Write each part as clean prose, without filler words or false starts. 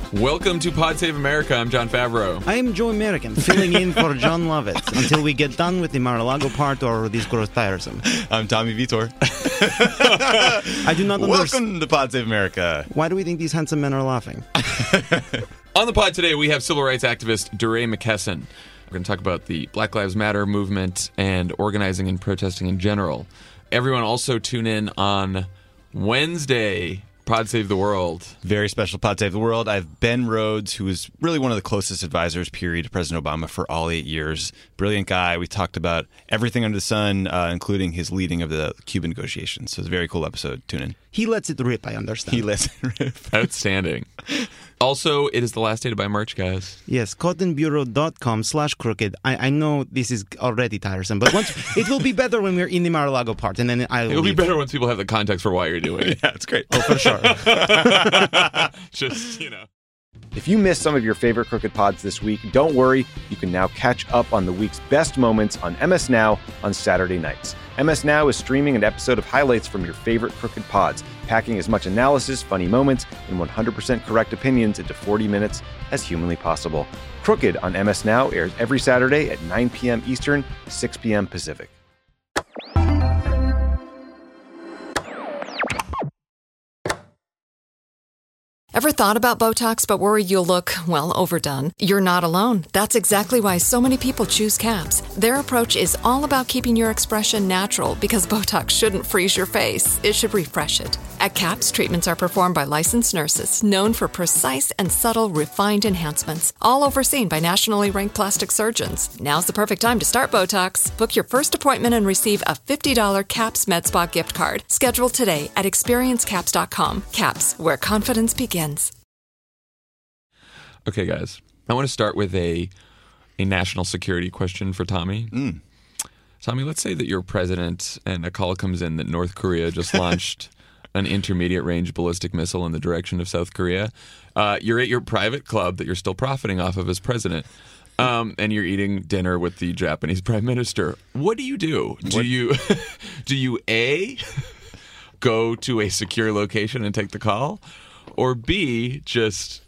Welcome to Pod Save America. I'm John Favreau. I am Joe American, filling in for John Lovitz until we get done with the Mar-a-Lago part or this grows tiresome. I'm Tommy Vitor. I do not understand. Welcome to Pod Save America. Why do we think these handsome men are laughing? On the pod today, we have civil rights activist DeRay McKesson. We're going to talk about the Black Lives Matter movement and organizing and protesting in general. Everyone also tune in on Wednesday, Pod Save the World. Very special Pod Save the World. I have Ben Rhodes, who was really one of the closest advisors, period, to President Obama for all 8 years. Brilliant guy. We talked about everything under the sun, including his leading of the Cuban negotiations. So it's a very cool episode. Tune in. He lets it rip, I understand. He lets it rip. Outstanding. Also, it is the last day to buy merch, guys. Yes, cottonbureau.com/crooked. I know this is already tiresome, but once it will be better when we're in the Mar-a-Lago part, and then It'll be better once people have the context for why you're doing it. Yeah, it's great. Oh, for sure. Just, you know. If you missed some of your favorite Crooked Pods this week, don't worry. You can now catch up on the week's best moments on MS Now on Saturday nights. MS Now is streaming an episode of highlights from your favorite Crooked Pods, packing as much analysis, funny moments, and 100% correct opinions into 40 minutes as humanly possible. Crooked on MS Now airs every Saturday at 9 p.m. Eastern, 6 p.m. Pacific. Ever thought about Botox but worried you'll look, well, overdone? You're not alone. That's exactly why so many people choose CAPS. Their approach is all about keeping your expression natural because Botox shouldn't freeze your face. It should refresh it. At CAPS, treatments are performed by licensed nurses known for precise and subtle refined enhancements, all overseen by nationally ranked plastic surgeons. Now's the perfect time to start Botox. Book your first appointment and receive a $50 CAPS MedSpa gift card. Schedule today at experiencecaps.com. CAPS, where confidence begins. Okay, guys. I want to start with a national security question for Tommy. Tommy, let's say that you're president and a call comes in that North Korea just launched an intermediate-range ballistic missile in the direction of South Korea. You're at your private club that you're still profiting off of as president, and you're eating dinner with the Japanese prime minister. What do you do? Do you A, go to a secure location and take the call? Or B, just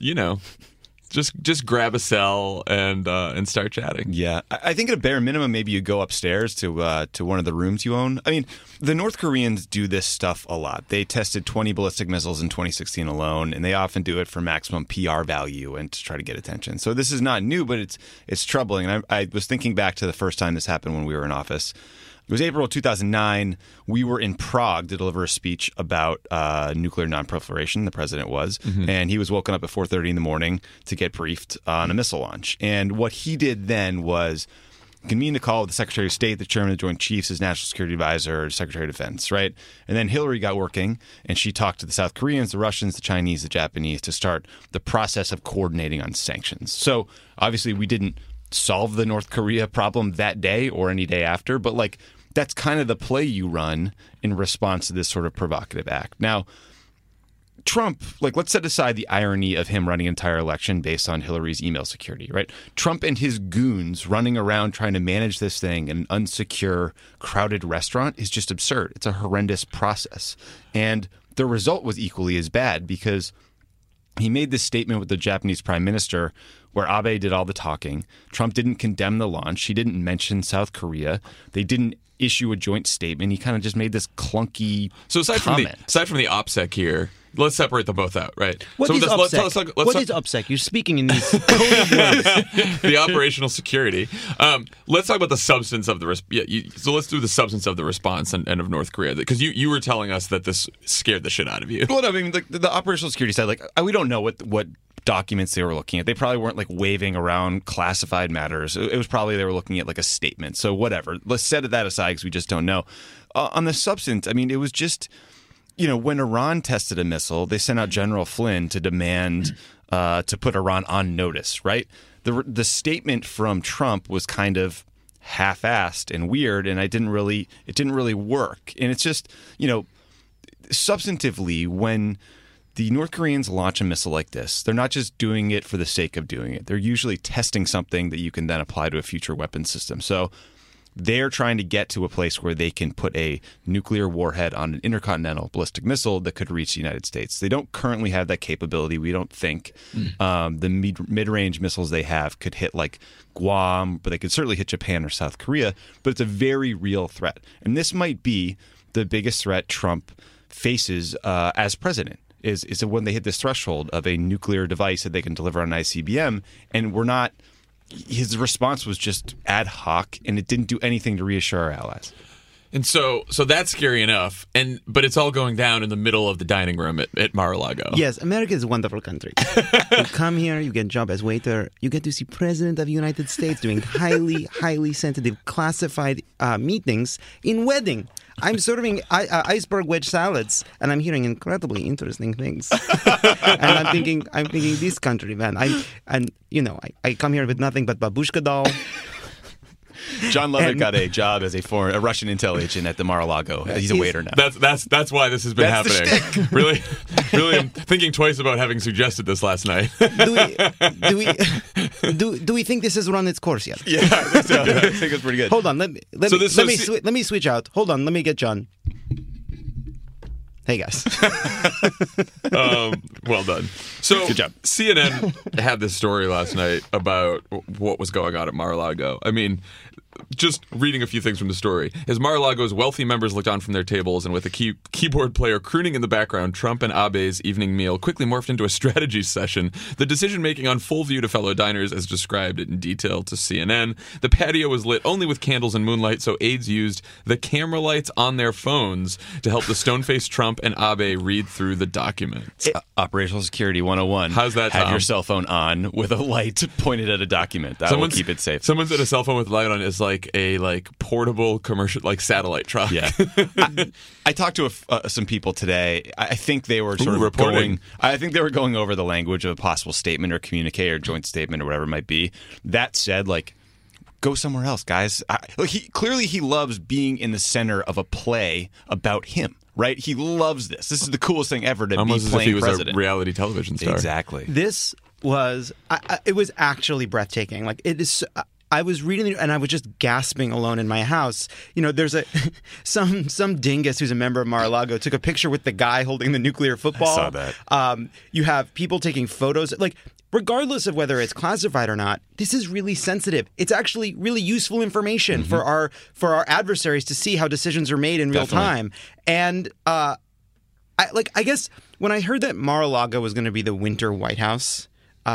grab a cell and start chatting. Yeah, I think at a bare minimum, maybe you go upstairs to one of the rooms you own. I mean, the North Koreans do this stuff a lot. They tested 20 ballistic missiles in 2016 alone, and they often do it for maximum PR value and to try to get attention. So this is not new, but it's troubling. And I was thinking back to the first time this happened when we were in office. It was April 2009. We were in Prague to deliver a speech about nuclear nonproliferation. The president was. And he was woken up at 4:30 in the morning to get briefed on a missile launch. And what he did then was convene a call with the Secretary of State, the Chairman of the Joint Chiefs, his National Security Advisor, Secretary of Defense, right? And then Hillary got working, and she talked to the South Koreans, the Russians, the Chinese, the Japanese to start the process of coordinating on sanctions. So obviously we didn't solve the North Korea problem that day or any day after, but like that's kind of the play you run in response to this sort of provocative act. Now, Trump, like, let's set aside the irony of him running an entire election based on Hillary's email security, right? Trump and his goons running around trying to manage this thing in an unsecure, crowded restaurant is just absurd. It's a horrendous process. And the result was equally as bad because he made this statement with the Japanese prime minister where Abe did all the talking. Trump didn't condemn the launch. He didn't mention South Korea. They didn't issue a joint statement. He kind of just made this clunky comment. Aside from the OPSEC here, let's separate them both out, right? What is OPSEC? You're speaking in these code words. The operational security. Let's talk about the substance of the so let's do the substance of the response and of North Korea, because you were telling us that this scared the shit out of you. Well, I mean, the operational security side, like, we don't know what documents they were looking at. They probably weren't like waving around classified matters. It was probably they were looking at like a statement. So whatever. Let's set that aside because we just don't know. On the substance, I mean, it was just, when Iran tested a missile, they sent out General Flynn to demand to put Iran on notice, right? The statement from Trump was kind of half-assed and weird, and it didn't really work. And it's just, substantively, when the North Koreans launch a missile like this, they're not just doing it for the sake of doing it. They're usually testing something that you can then apply to a future weapon system. So they're trying to get to a place where they can put a nuclear warhead on an intercontinental ballistic missile that could reach the United States. They don't currently have that capability. We don't think the mid-range missiles they have could hit like Guam, but they could certainly hit Japan or South Korea. But it's a very real threat. And this might be the biggest threat Trump faces as president. Is when they hit this threshold of a nuclear device that they can deliver on an ICBM, and we're not. His response was just ad hoc, and it didn't do anything to reassure our allies. And so that's scary enough. But it's all going down in the middle of the dining room at Mar-a-Lago. Yes, America is a wonderful country. You come here, you get a job as waiter, you get to see President of the United States doing highly, highly sensitive, classified meetings in wedding. I'm serving iceberg wedge salads, and I'm hearing incredibly interesting things. And I'm thinking, this country, man. I come here with nothing but babushka doll. John Lovett got a job as a Russian intel agent at the Mar-a-Lago. He's a waiter now. That's why this has been happening. Really, I'm thinking twice about having suggested this last night. Do we think this has run its course yet? Yeah, I think so. I think it's pretty good. Hold on, let me switch out. Hold on, let me get John. Hey guys. Well done. So good job. CNN had this story last night about what was going on at Mar-a-Lago. I mean, just reading a few things from the story. As Mar-a-Lago's wealthy members looked on from their tables and with a keyboard player crooning in the background, Trump and Abe's evening meal quickly morphed into a strategy session. The decision-making on full view to fellow diners as described in detail to CNN. The patio was lit only with candles and moonlight, so aides used the camera lights on their phones to help the stone-faced Trump and Abe read through the documents. Operational Security 101. How's that, Have Tom? your cell phone on with a light pointed at a document. That will keep it safe. Someone said a cell phone with light on is like a portable commercial satellite truck. Yeah. I talked to some people today. I think they were sort of reporting. I think they were going over the language of a possible statement or communique or joint statement or whatever it might be. That said, go somewhere else, guys. He loves being in the center of a play about him. Right? He loves this. This is the coolest thing ever to almost be as playing if he was president. a reality television star. Exactly. This was it was actually breathtaking. It is. I was reading it and I was just gasping alone in my house. There's some dingus who's a member of Mar-a-Lago took a picture with the guy holding the nuclear football. I saw that. You have people taking photos. Regardless of whether it's classified or not, this is really sensitive. It's actually really useful information for our adversaries to see how decisions are made in real time. And I guess when I heard that Mar-a-Lago was going to be the winter White House,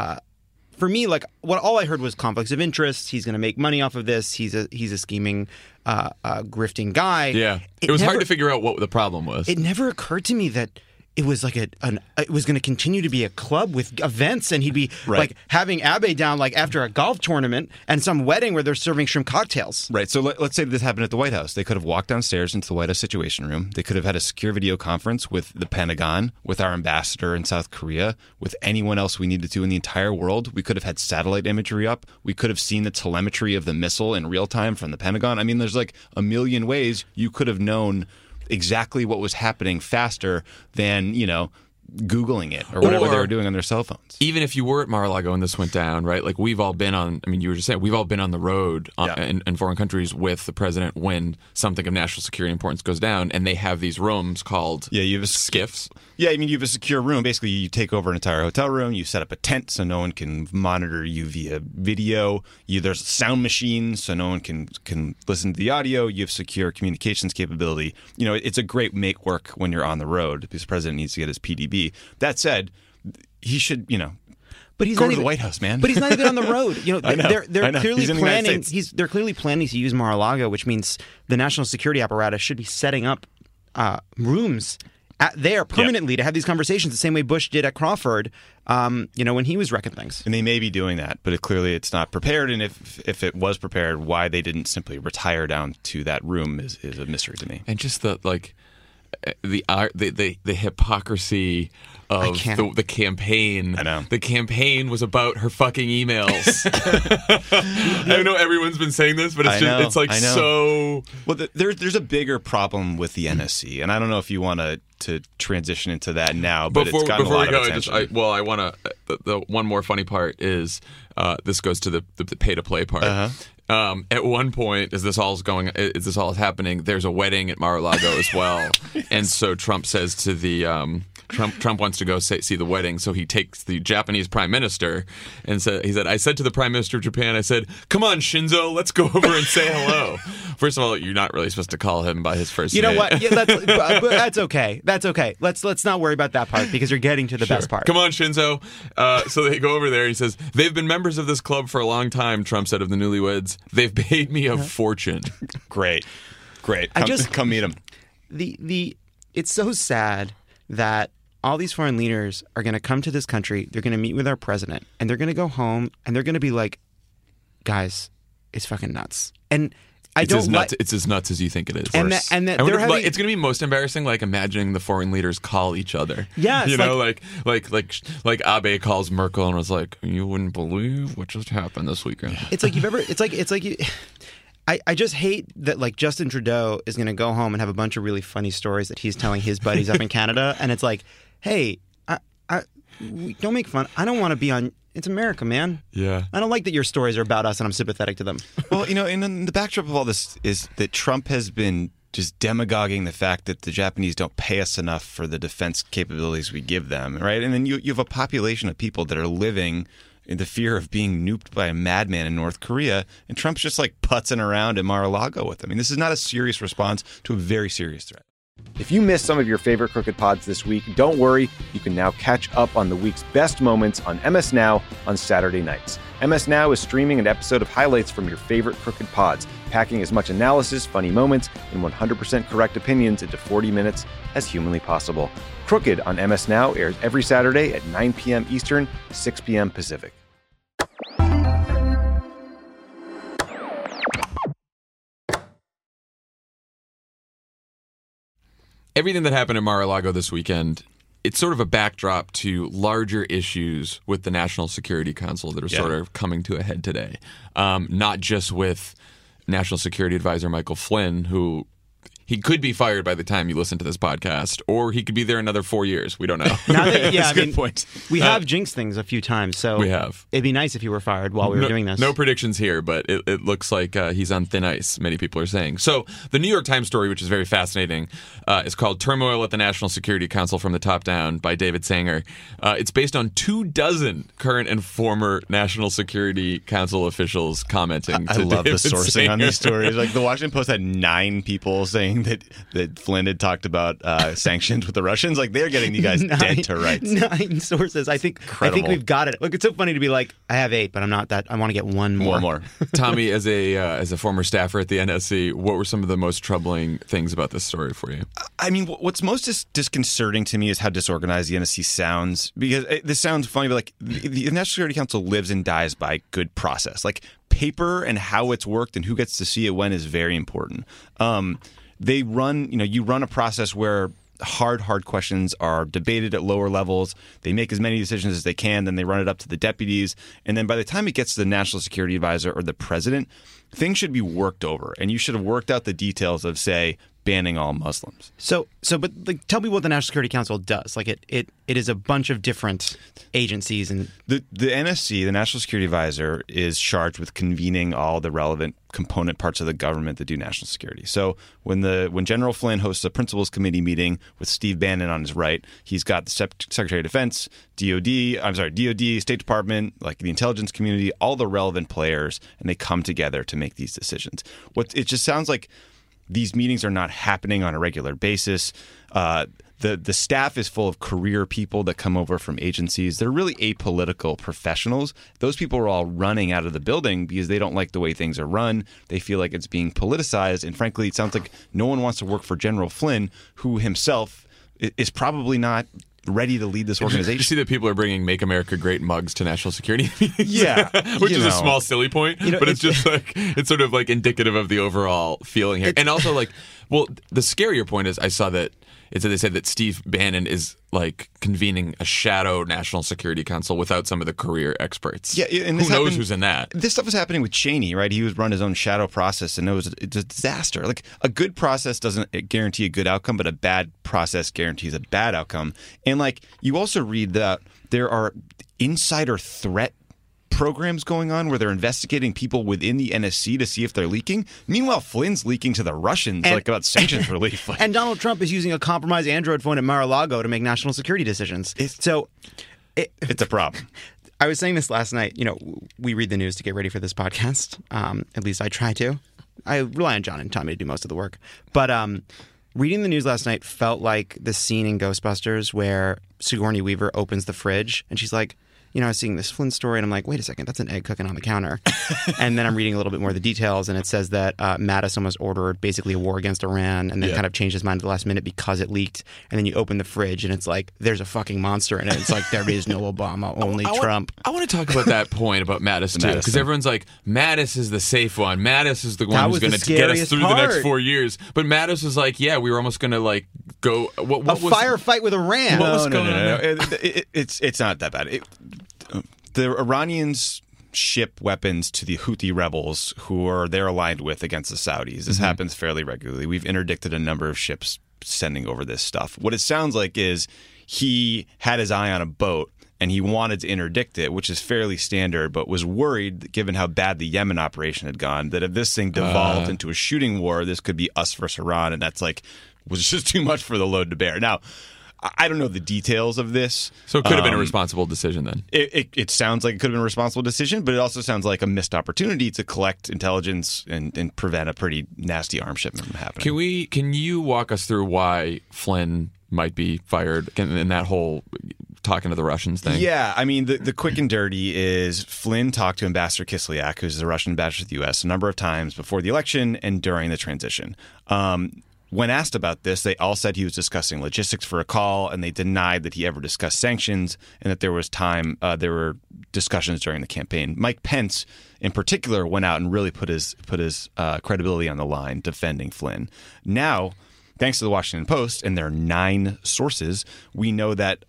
for me, all I heard was conflicts of interest. He's going to make money off of this. He's a scheming, grifting guy. Yeah, it was hard to figure out what the problem was. It never occurred to me that it was it was going to continue to be a club with events, and he'd be having Abe down after a golf tournament and some wedding where they're serving shrimp cocktails. Right. So let's say this happened at the White House. They could have walked downstairs into the White House Situation Room. They could have had a secure video conference with the Pentagon, with our ambassador in South Korea, with anyone else we needed to in the entire world. We could have had satellite imagery up. We could have seen the telemetry of the missile in real time from the Pentagon. I mean, there's a million ways you could have known exactly what was happening faster than, Googling it or whatever they were doing on their cell phones. Even if you were at Mar-a-Lago and this went down, right? We've all been on, you were just saying, we've all been on the road in foreign countries with the president when something of national security importance goes down, and they have these rooms called you have skiffs. Yeah, you have a secure room. Basically, you take over an entire hotel room. You set up a tent so no one can monitor you via video. There's sound machines so no one can listen to the audio. You have secure communications capability. It's a great make work when you're on the road because the president needs to get his PDB. That said, he should, But he's go not to even, the White House, man. But he's not even on the road. I know. They're clearly He's in the United planning. States. They're clearly planning to use Mar-a-Lago, which means the national security apparatus should be setting up rooms there permanently to have these conversations the same way Bush did at Crawford, when he was wrecking things. And they may be doing that, but clearly it's not prepared. And if it was prepared, why they didn't simply retire down to that room is a mystery to me. And just the hypocrisy of the campaign. I know. The campaign was about her fucking emails. I know everyone's been saying this, but it's so... Well, there's a bigger problem with the NSC, and I don't know if you want to transition into that now, but it's gotten a lot of attention. I want to... The one more funny part is, this goes to the pay-to-play part. At one point, as this all is happening, there's a wedding at Mar-a-Lago as well, and so Trump says to the Trump wants to go see the wedding, so he takes the Japanese prime minister and he said, I said to the prime minister of Japan, I said, come on, Shinzo, let's go over and say hello. First of all, you're not really supposed to call him by his first name. You know what? Yeah, that's okay. That's okay. Let's not worry about that part because you're getting to the best part. Come on, Shinzo. So they go over there. And he says, they've been members of this club for a long time, Trump said of the newlyweds. They've paid me a fortune. Great. Come meet him. It's so sad that all these foreign leaders are going to come to this country. They're going to meet with our president, and they're going to go home, and they're going to be like, "Guys, it's fucking nuts." And it's as nuts as you think it is. And that it's going to be most embarrassing, like imagining the foreign leaders call each other. Yeah, like Abe calls Merkel and was like, "You wouldn't believe what just happened this weekend." It's like I just hate that like Justin Trudeau is going to go home and have a bunch of really funny stories that he's telling his buddies up in Canada, and it's like, hey, don't make fun. I don't want to be on. It's America, man. Yeah. I don't like that your stories are about us and I'm sympathetic to them. Well, and then the backdrop of all this is that Trump has been just demagoguing the fact that the Japanese don't pay us enough for the defense capabilities we give them, right? And then you have a population of people that are living in the fear of being nuked by a madman in North Korea, and Trump's just like putzing around at Mar-a-Lago with them. I mean, this is not a serious response to a very serious threat. If you missed some of your favorite Crooked Pods this week, don't worry. You can now catch up on the week's best moments on MS Now on Saturday nights. MS Now is streaming an episode of highlights from your favorite Crooked Pods, packing as much analysis, funny moments, and 100% correct opinions into 40 minutes as humanly possible. Crooked on MS Now airs every Saturday at 9 p.m. Eastern, 6 p.m. Pacific. Everything that happened in Mar-a-Lago this weekend, it's sort of a backdrop to larger issues with the National Security Council that are sort of coming to a head today. Not just with National Security Advisor Michael Flynn, who he could be fired by the time you listen to this podcast, or he could be there another 4 years. We don't know. That's a good point. We have jinxed things a few times, so we have. It'd be nice if you were fired while we were doing this. No predictions here, but it looks like he's on thin ice, many people are saying. So the New York Times story, which is very fascinating, is called Turmoil at the National Security Council from the Top Down by David Sanger. It's based on 24 current and former National Security Council officials commenting. I love the sourcing on these stories. Like the Washington Post had 9 people saying that Flynn had talked about sanctions with the Russians. Like they're getting you guys dead to rights. 9 sources. I think we've got it. Look, it's so funny to be like, I have 8, but I'm not that. I want to get one more. Tommy, as a former staffer at the NSC, what were some of the most troubling things about this story for you? I mean, what's most disconcerting to me is how disorganized the NSC sounds. Because this sounds funny, but like the National Security Council lives and dies by good process. Like paper and how it's worked and who gets to see it when is very important. They run, you run a process where hard questions are debated at lower levels. They make as many decisions as they can, then they run it up to the deputies. And then by the time it gets to the National Security Advisor or the president, things should be worked over. And you should have worked out the details of, say, banning all Muslims. But like, tell me what the National Security Council does. Like it is a bunch of different agencies, and the NSC, the National Security Advisor, is charged with convening all the relevant component parts of the government that do national security. So when General Flynn hosts a principals committee meeting with Steve Bannon on his right, he's got the Secretary of Defense, DOD, State Department, like the intelligence community, all the relevant players, and they come together to make these decisions. It just sounds like these meetings are not happening on a regular basis. The staff is full of career people that come over from agencies. They're really apolitical professionals. Those people are all running out of the building because they don't like the way things are run. They feel like it's being politicized. And frankly, it sounds like no one wants to work for General Flynn, who himself is probably not ready to lead this organization. You see that people are bringing Make America Great mugs to national security meetings? Yeah. Which is a small, silly point, but it's just like, it's sort of like indicative of the overall feeling here. And also like, well, the scarier point is I saw that they said that Steve Bannon is like convening a shadow National Security Council without some of the career experts. Yeah, and who knows who's in that? This stuff was happening with Cheney, right? He was run his own shadow process, and it's a disaster. Like a good process doesn't guarantee a good outcome, but a bad process guarantees a bad outcome. And like you also read that there are insider threat programs going on where they're investigating people within the NSC to see if they're leaking. Meanwhile, Flynn's leaking to the Russians about sanctions relief. And Donald Trump is using a compromised Android phone at Mar-a-Lago to make national security decisions. It's a problem. I was saying this last night. We read the news to get ready for this podcast. At least I try to. I rely on John and Tommy to do most of the work. But reading the news last night felt like the scene in Ghostbusters where Sigourney Weaver opens the fridge and she's like, I was seeing this Flynn story and I'm like, wait a second, that's an egg cooking on the counter. And then I'm reading a little bit more of the details and it says that Mattis almost ordered basically a war against Iran and then kind of changed his mind at the last minute because it leaked. And then you open the fridge and it's like, there's a fucking monster in it. It's like, there is no Obama, only Trump. I want to talk about that point about Mattis too, because everyone's like, Mattis is the safe one. Mattis is the one who's going to get us through the next 4 years. But Mattis was like, yeah, we were almost going to go. What was firefight with Iran. What was going on? No. It's not that bad. The Iranians ship weapons to the Houthi rebels who they're aligned with against the Saudis. This happens fairly regularly. We've interdicted a number of ships sending over this stuff. What it sounds like is he had his eye on a boat and he wanted to interdict it, which is fairly standard, but was worried, given how bad the Yemen operation had gone, that if this thing devolved into a shooting war, this could be us versus Iran, and that's was just too much for the load to bear. Now, I don't know the details of this. So it could have been a responsible decision then. It sounds like it could have been a responsible decision, but it also sounds like a missed opportunity to collect intelligence and prevent a pretty nasty arms shipment from happening. Can you walk us through why Flynn might be fired in that whole talking to the Russians thing? Yeah, I mean, the quick and dirty is Flynn talked to Ambassador Kislyak, who's the Russian ambassador to the U.S., a number of times before the election and during the transition. When asked about this, they all said he was discussing logistics for a call, and they denied that he ever discussed sanctions and that there were discussions during the campaign. Mike Pence, in particular, went out and really put his credibility on the line defending Flynn. Now, thanks to the Washington Post and their 9 sources, we know that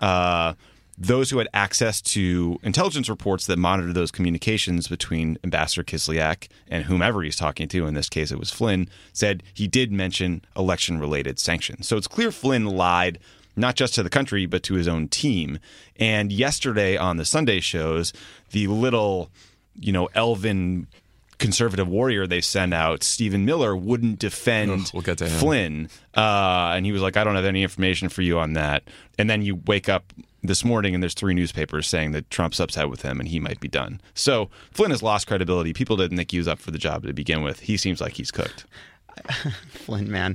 those who had access to intelligence reports that monitor those communications between Ambassador Kislyak and whomever he's talking to, in this case it was Flynn, said he did mention election-related sanctions. So it's clear Flynn lied not just to the country, but to his own team. And yesterday on the Sunday shows, the little, elven conservative warrior they sent out, Stephen Miller, wouldn't defend we'll get to him. Flynn. And he was like, I don't have any information for you on that. And then you wake up this morning and there's 3 newspapers saying that Trump's upset with him and he might be done. So Flynn has lost credibility. People didn't think he was up for the job to begin with. He seems like he's cooked. Flynn, man.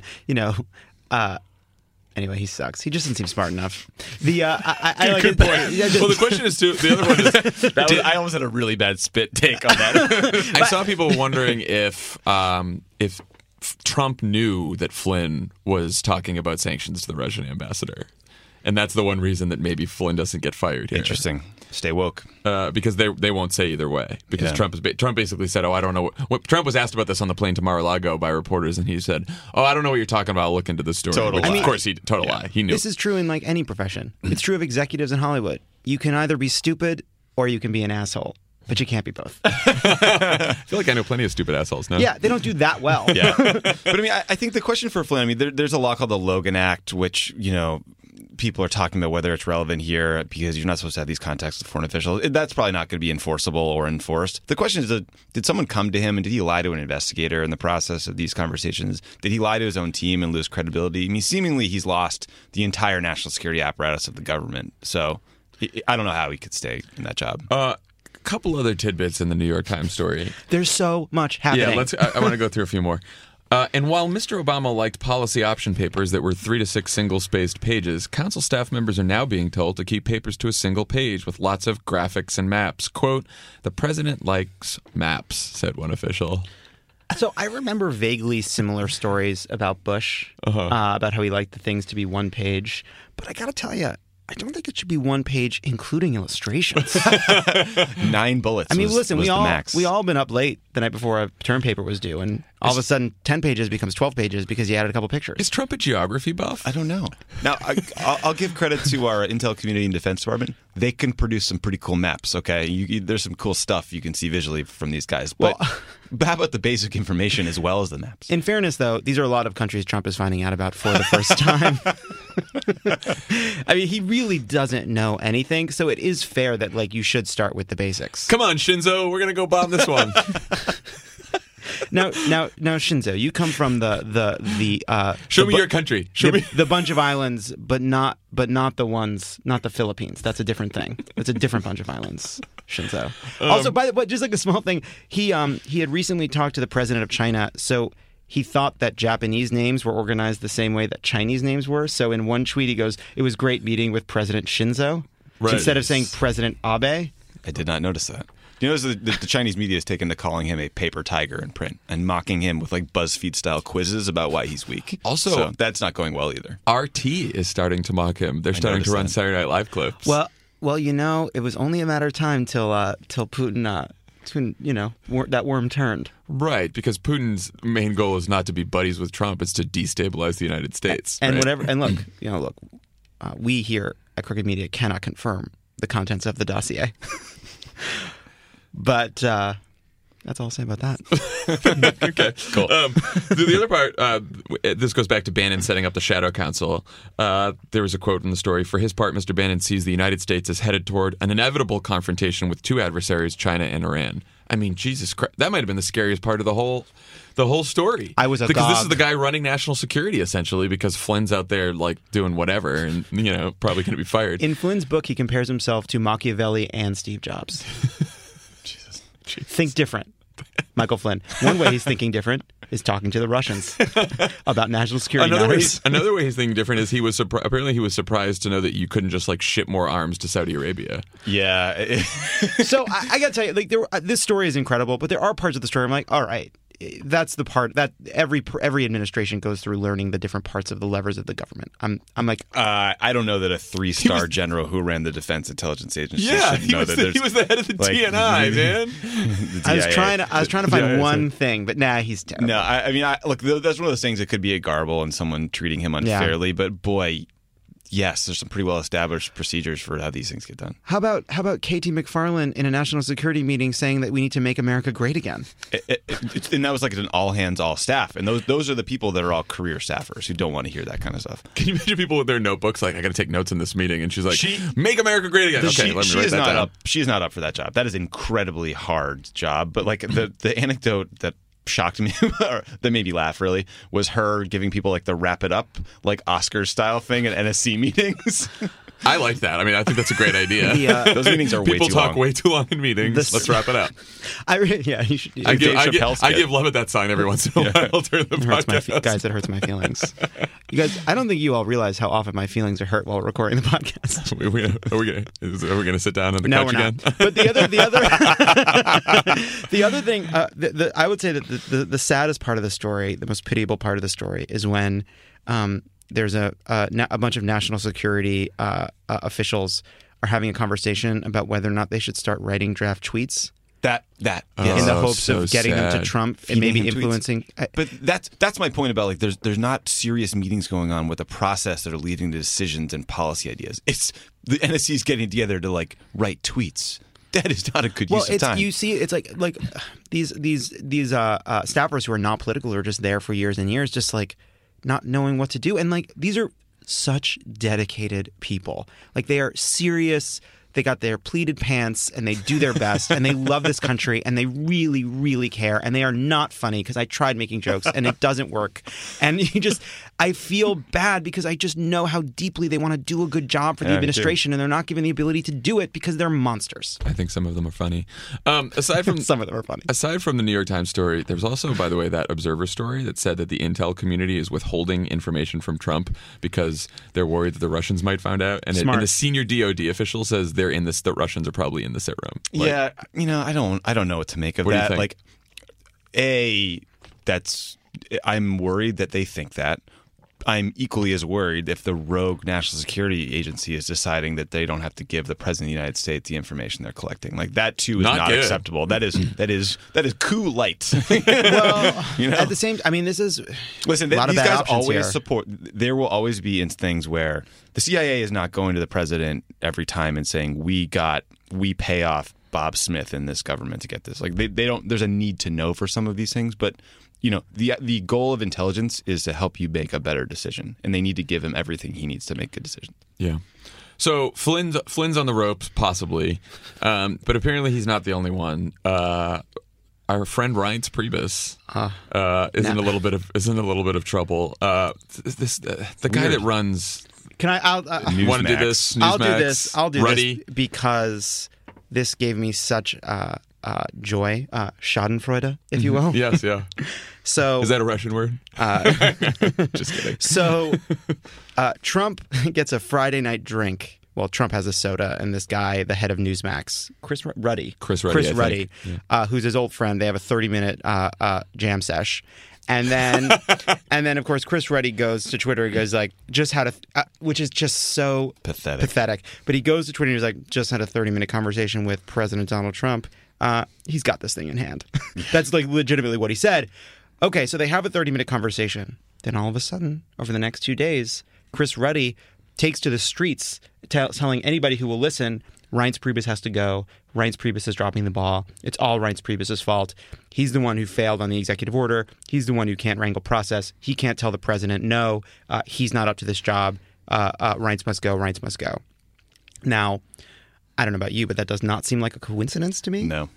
Anyway, he sucks. He just doesn't seem smart enough. Good point. Well, the question is too. The other one is, I almost had a really bad spit take on that. I saw people wondering if Trump knew that Flynn was talking about sanctions to the Russian ambassador, and that's the one reason that maybe Flynn doesn't get fired here. Interesting. Stay woke. Because they won't say either way. Because Trump basically said, I don't know what Trump was asked about this on the plane to Mar-a-Lago by reporters, and he said, I don't know what you're talking about. I'll look into the story. Of course, total lie. He knew. This is true in any profession. It's true of executives in Hollywood. You can either be stupid or you can be an asshole. But you can't be both. I feel like I know plenty of stupid assholes. No? Yeah, they don't do that well. Yeah. But I think the question for Flynn, there's a law called the Logan Act, which, people are talking about whether it's relevant here because you're not supposed to have these contacts with foreign officials. That's probably not going to be enforceable or enforced. The question is, did someone come to him and did he lie to an investigator in the process of these conversations? Did he lie to his own team and lose credibility? I mean, seemingly he's lost the entire national security apparatus of the government. So I don't know how he could stay in that job. A couple other tidbits in the New York Times story. There's so much happening. Yeah, I want to go through a few more. And while Mr. Obama liked policy option papers that were 3 to 6 single-spaced pages, council staff members are now being told to keep papers to a single page with lots of graphics and maps. Quote, "The president likes maps," said one official. So I remember vaguely similar stories about Bush, about how he liked the things to be one page. But I got to tell you, I don't think it should be one page, including illustrations. 9 bullets. I mean, was, listen, was we the max. all been up late the night before a term paper was due, and All of a sudden, 10 pages becomes 12 pages because he added a couple pictures. Is Trump a geography buff? I don't know. Now, I'll give credit to our Intel Community and Defense Department. They can produce some pretty cool maps, okay? There's some cool stuff you can see visually from these guys. But how about the basic information as well as the maps? In fairness, though, these are a lot of countries Trump is finding out about for the first time. I mean, he really doesn't know anything, so it is fair that you should start with the basics. Come on, Shinzo, we're gonna go bomb this one. Now, Shinzo, you come from the Show me your country. Show me the bunch of islands, but not the Philippines. That's a different thing. That's a different bunch of islands, Shinzo. Also, by the way, just like a small thing, he had recently talked to the president of China, so he thought that Japanese names were organized the same way that Chinese names were. So in one tweet, he goes, "It was great meeting with President Shinzo," instead of saying President Abe. I did not notice that. You notice the Chinese media has taken to calling him a paper tiger in print and mocking him with BuzzFeed-style quizzes about why he's weak. Also, so that's not going well either. RT is starting to mock him. They're starting to run Saturday Night Live clips. Well, it was only a matter of time till Putin, that worm turned. Right, because Putin's main goal is not to be buddies with Trump; it's to destabilize the United States. And right? whatever. And look, we here at Crooked Media cannot confirm the contents of the dossier. But that's all I'll say about that. Okay, cool. The other part, this goes back to Bannon setting up the Shadow Council. There was a quote in the story. For his part, Mr. Bannon sees the United States as headed toward an inevitable confrontation with two adversaries, China and Iran. I mean, Jesus Christ, that might have been the scariest part of the whole story. I was agog. Because this is the guy running national security, essentially, because Flynn's out there, doing whatever and, probably going to be fired. In Flynn's book, he compares himself to Machiavelli and Steve Jobs. Jesus. Think different, Michael Flynn. One way he's thinking different is talking to the Russians about national security matters. Another way he's thinking different is he was apparently he was surprised to know that you couldn't just ship more arms to Saudi Arabia. Yeah. So I got to tell you, this story is incredible, but there are parts of the story I'm like, all right. That's the part that every administration goes through, learning the different parts of the levers of the government. I'm like, I don't know that a 3-star general who ran the Defense Intelligence Agency. Yeah, should know he was the head of the DNI, man. I was trying to find one thing, but he's terrible. No, I mean, look, that's one of those things that could be a garble and someone treating him unfairly. Yeah. But boy. Yes, there's some pretty well-established procedures for how these things get done. How about K.T. McFarland in a national security meeting saying that we need to make America great again? And that was an all-hands, all-staff. And those are the people that are all career staffers who don't want to hear that kind of stuff. Can you imagine people with their notebooks I got to take notes in this meeting, and she's like, make America great again. Okay, let me write that down. She is not up for that job. That is an incredibly hard job. But the anecdote that shocked me, or that made me laugh really, was her giving people the wrap it up Oscars style thing at NSC meetings. I like that. I mean, I think that's a great idea. Those meetings are way too long. People talk way too long in meetings. Let's wrap it up. You should. I give Levitt that sign every once in a while during the podcast. Guys, it hurts my feelings. You guys, I don't think you all realize how often my feelings are hurt while recording the podcast. Are we going to sit down on the couch again? But the other thing, I would say that the saddest part of the story, the most pitiable part of the story, is when there's a bunch of national security officials are having a conversation about whether or not they should start writing draft tweets. In the hopes of getting them to Trump and maybe influencing. But that's my point about there's not serious meetings going on with a process that are leading to decisions and policy ideas. It's the NSC's getting together to write tweets. That is not a good use of time. You see, it's like these staffers who are not political, who are just there for years and years, just not knowing what to do. And these are such dedicated people. They are serious. They got their pleated pants and they do their best and they love this country and they really, really care. And they are not funny because I tried making jokes and it doesn't work. And I feel bad because I just know how deeply they want to do a good job for the administration and they're not given the ability to do it because they're monsters. I think some of them are funny. Aside from some of them are funny. Aside from the New York Times story, there was also, by the way, that Observer story that said that the intel community is withholding information from Trump because they're worried that the Russians might find out. And the senior DOD official says the Russians are probably in the sit room. I don't know what to make of that. Do you think? I'm worried that they think that. I'm equally as worried if the rogue National Security Agency is deciding that they don't have to give the President of the United States the information they're collecting. Like, that too is not acceptable. That is coup light. Well, at the same, I mean, this is listen. A lot These of bad guys options always here. support. There will always be things where the CIA is not going to the president every time and saying we pay off Bob Smith in this government to get this. Like, they don't. There's a need to know for some of these things, but the goal of intelligence is to help you make a better decision, and they need to give him everything he needs to make good decisions. Yeah. So Flynn's on the ropes, possibly, but apparently he's not the only one. Our friend Reince Priebus is in a little bit of trouble. The guy that runs. Can I? Want to do this? I'll do Newsmax, this. I'll do Ruddy. this because this gave me such joy, Schadenfreude, if you will. Yes, yeah. So Is that a Russian word? Just kidding. So Trump gets a Friday night drink. Well, Trump has a soda, and this guy, the head of Newsmax, Chris Ruddy, who's his old friend, they have a 30-minute jam sesh. And then, of course, Chris Ruddy goes to Twitter and goes like, just had which is just so pathetic. But he goes to Twitter and he's like, just had a 30-minute conversation with President Donald Trump. He's got this thing in hand. That's like legitimately what he said. Okay, so they have a 30-minute conversation. Then all of a sudden, over the next 2 days, Chris Ruddy takes to the streets telling anybody who will listen, Reince Priebus has to go. Reince Priebus is dropping the ball. It's all Reince Priebus' fault. He's the one who failed on the executive order. He's the one who can't wrangle process. He can't tell the president, no, he's not up to this job. Reince must go. Reince must go. Now, I don't know about you, but that does not seem like a coincidence to me. No.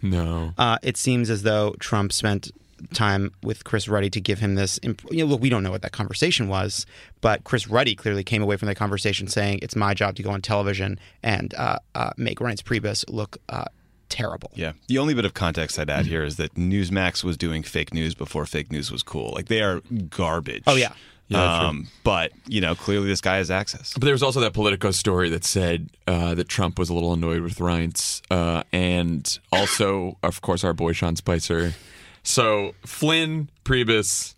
It seems as though Trump spent time with Chris Ruddy to give him this. Look, we don't know what that conversation was, but Chris Ruddy clearly came away from that conversation saying it's my job to go on television and make Reince Priebus look terrible. Yeah. The only bit of context I'd add here is that Newsmax was doing fake news before fake news was cool. Like, they are garbage. Oh, yeah. But, clearly this guy has access. But there was also that Politico story that said that Trump was a little annoyed with Reince, and also, of course, our boy Sean Spicer. So Flynn, Priebus,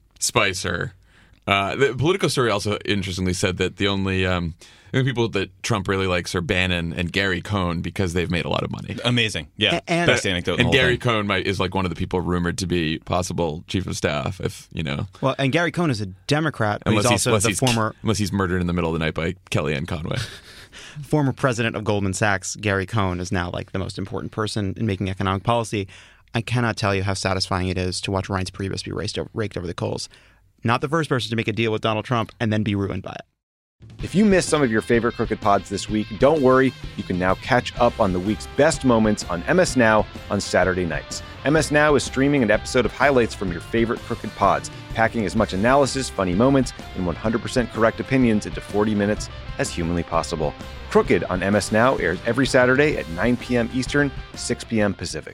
Spicer. The Politico story also interestingly said that the only people that Trump really likes are Bannon and Gary Cohn because they've made a lot of money. Amazing. Yeah. And best anecdote. And Gary Cohn is like one of the people rumored to be possible chief of staff, if you know. Well, and Gary Cohn is a Democrat, but he's also the former... Unless he's murdered in the middle of the night by Kellyanne Conway. Former president of Goldman Sachs, Gary Cohn, is now like the most important person in making economic policy. I cannot tell you how satisfying it is to watch Reince Priebus be raked over the coals. Not the first person to make a deal with Donald Trump and then be ruined by it. If you missed some of your favorite Crooked Pods this week, don't worry. You can now catch up on the week's best moments on MS Now on Saturday nights. MS Now is streaming an episode of highlights from your favorite Crooked Pods, packing as much analysis, funny moments, and 100% correct opinions into 40 minutes as humanly possible. Crooked on MS Now airs every Saturday at 9 p.m. Eastern, 6 p.m. Pacific.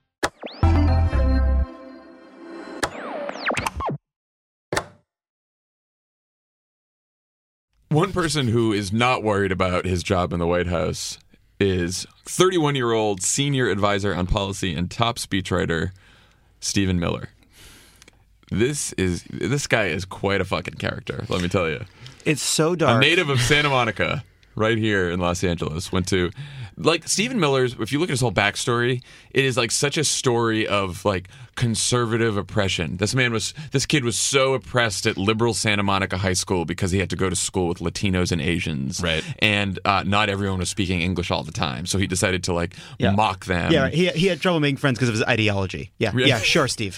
One person who is not worried about his job in the White House is 31-year-old senior advisor on policy and top speechwriter Stephen Miller. This guy is quite a fucking character, let me tell you. It's so dark. A native of Santa Monica, right here in Los Angeles, went to... Like, Stephen Miller's, if you look at his whole backstory, it is like such a story of like conservative oppression. This kid was so oppressed at liberal Santa Monica High School because he had to go to school with Latinos and Asians. Right. And not everyone was speaking English all the time. So he decided to mock them. Yeah, he had trouble making friends because of his ideology. Yeah, sure, Steve.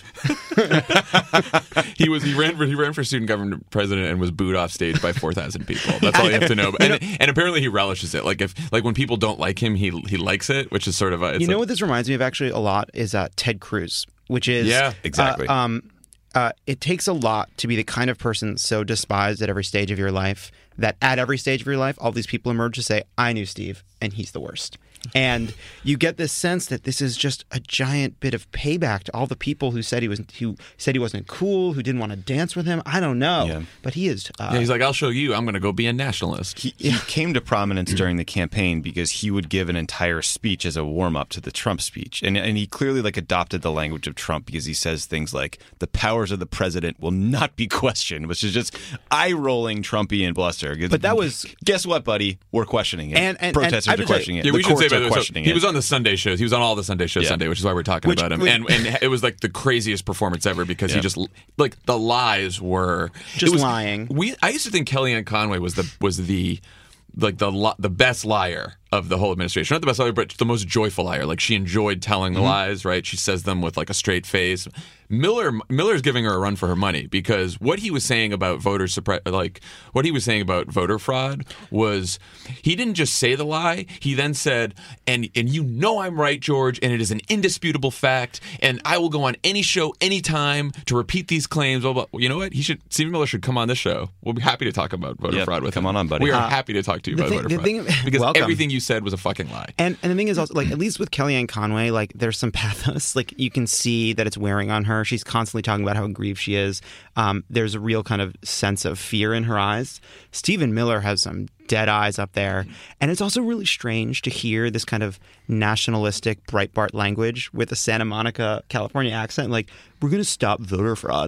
He ran for student government president and was booed off stage by 4,000 people. That's all you have to know. And apparently he relishes it. Like when people don't like him, he likes it, which is sort of a... what this reminds me of actually a lot is Ted Cruz, which is... Yeah, exactly. It takes a lot to be the kind of person so despised at every stage of your life that at every stage of your life, all these people emerge to say, I knew Steve, and he's the worst. And you get this sense that this is just a giant bit of payback to all the people who said he wasn't cool, who didn't want to dance with him. I don't know. Yeah. But he is. He's like, I'll show you. I'm going to go be a nationalist. He came to prominence during the campaign because he would give an entire speech as a warm-up to the Trump speech. And he clearly adopted the language of Trump because he says things like, the powers of the president will not be questioned, which is just eye-rolling Trumpian bluster. But that was... Guess what, buddy? We're questioning it. And protesters are questioning it. Yeah, the we should say, courts by are the way, questioning he it. was on the Sunday shows. He was on all the Sunday shows Sunday, which is why we're talking about him. And it was like the craziest performance ever because he just the lies were just lying. I used to think Kellyanne Conway was the best liar of the whole administration. Not the best liar, but the most joyful liar. Like, she enjoyed telling the lies, right? She says them with like a straight face. Miller's giving her a run for her money because what he was saying about voter fraud was, he didn't just say the lie. He then said, and you know I'm right, George, and it is an indisputable fact, and I will go on any show anytime to repeat these claims. Blah, blah. You know what? Stephen Miller should come on this show. We'll be happy to talk about voter fraud with him. Come on, buddy. We are happy to talk to you about voter fraud because welcome. everything you said was a fucking lie. And the thing is also, like, at least with Kellyanne Conway, like, there's some pathos. Like, you can see that it's wearing on her. She's constantly talking about how aggrieved she is. There's a real kind of sense of fear in her eyes. Stephen Miller has some dead eyes up there. And it's also really strange to hear this kind of nationalistic Breitbart language with a Santa Monica, California accent. Like, we're going to stop voter fraud.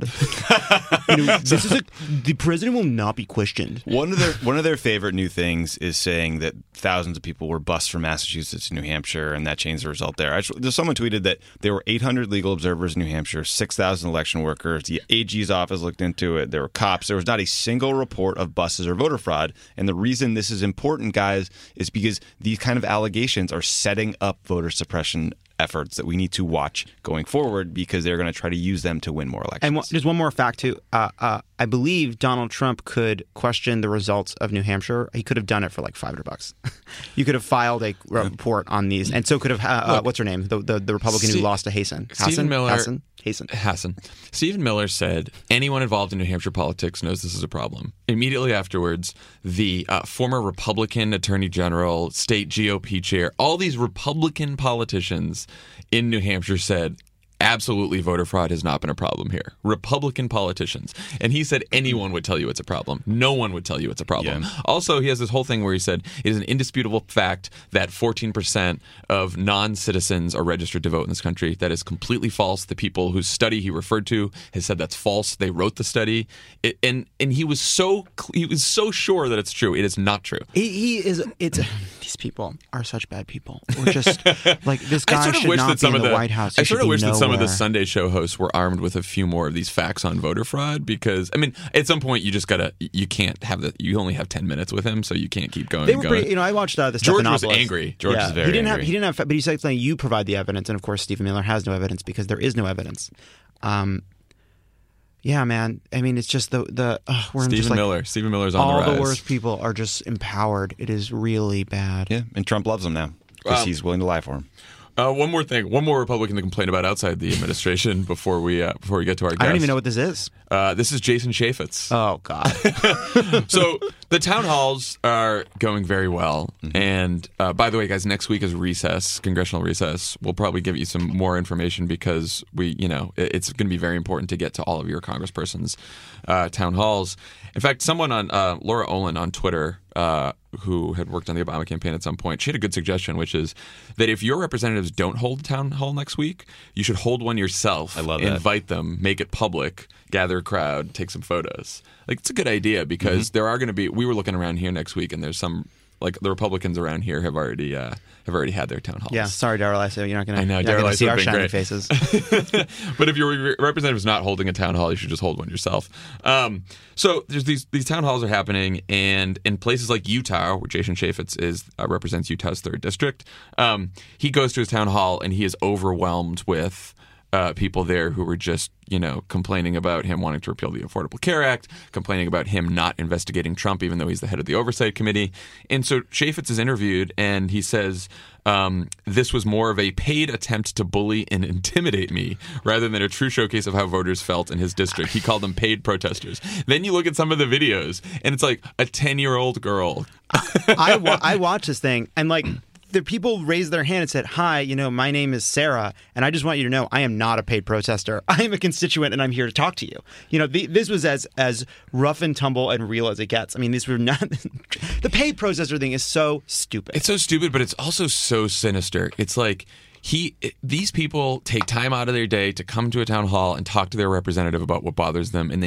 The president will not be questioned. One of their favorite new things is saying that thousands of people were bused from Massachusetts to New Hampshire, and that changed the result there. Someone tweeted that there were 800 legal observers in New Hampshire, 6,000 election workers. The AG's office looked into it. There were cops. There was not a single report of buses or voter fraud. And the reason this is important, guys, is because these kind of allegations are setting up voter suppression efforts that we need to watch going forward because they're going to try to use them to win more elections. And there's one more fact, too. I believe Donald Trump could question the results of New Hampshire. He could have done it for like $500. You could have filed a report on these. And so could have, what's her name? The Republican who lost to Hassan. Stephen Miller. Hassan. Stephen Miller said, anyone involved in New Hampshire politics knows this is a problem. Immediately afterwards, the former Republican Attorney General, state GOP chair, all these Republican politicians in New Hampshire said, absolutely, voter fraud has not been a problem here. Republican politicians. And he said anyone would tell you it's a problem. No one would tell you it's a problem. Yeah. Also, he has this whole thing where he said it is an indisputable fact that 14% of non-citizens are registered to vote in this country. That is completely false. The people whose study he referred to has said that's false. They wrote the study. And he was so sure that it's true. It is not true. These people are such bad people. We're just like, this guy should not be in the White House. I sort of wish that some of the Sunday show hosts were armed with a few more of these facts on voter fraud because, I mean, at some point you can't have you only have 10 minutes with him, so you can't keep going. They were pretty, I watched the George was angry. George was very angry. He didn't have, but he said something, you provide the evidence, and of course Stephen Miller has no evidence because there is no evidence. Yeah, man. I mean, it's just Stephen Miller's on the rise. All the worst people are just empowered. It is really bad. Yeah, and Trump loves him now because he's willing to lie for him. One more thing. One more Republican to complain about outside the administration before we get to our guest. I don't even know what this is. This is Jason Chaffetz. Oh, God. So the town halls are going very well. Mm-hmm. And by the way, guys, next week is recess, congressional recess. We'll probably give you some more information because it's going to be very important to get to all of your congresspersons' town halls. In fact, someone on Laura Olin on Twitter, who had worked on the Obama campaign at some point, she had a good suggestion, which is that if your representatives don't hold a town hall next week, you should hold one yourself. I love that. Invite them, make it public, gather a crowd, take some photos. Like, it's a good idea because there are going to be. We were looking around here next week, and there's some. Like, the Republicans around here have already had their town halls. Yeah, sorry, Darrell. I say you're not going to see our shiny faces. But if your representative's not holding a town hall, you should just hold one yourself. So there's these town halls are happening, and in places like Utah, where Jason Chaffetz represents Utah's 3rd district, he goes to his town hall and he is overwhelmed with people there who were just, complaining about him wanting to repeal the Affordable Care Act, complaining about him not investigating Trump, even though he's the head of the Oversight Committee. And so Chaffetz is interviewed, and he says, this was more of a paid attempt to bully and intimidate me rather than a true showcase of how voters felt in his district. He called them paid protesters. Then you look at some of the videos, and it's like a 10-year-old girl. I watch this thing, and like, the people raised their hand and said, "Hi, my name is Sarah, and I just want you to know I am not a paid protester. I am a constituent, and I'm here to talk to you." This was as rough and tumble and real as it gets. I mean, these were not the paid protester thing is so stupid. It's so stupid, but it's also so sinister. It's like these people take time out of their day to come to a town hall and talk to their representative about what bothers them, and then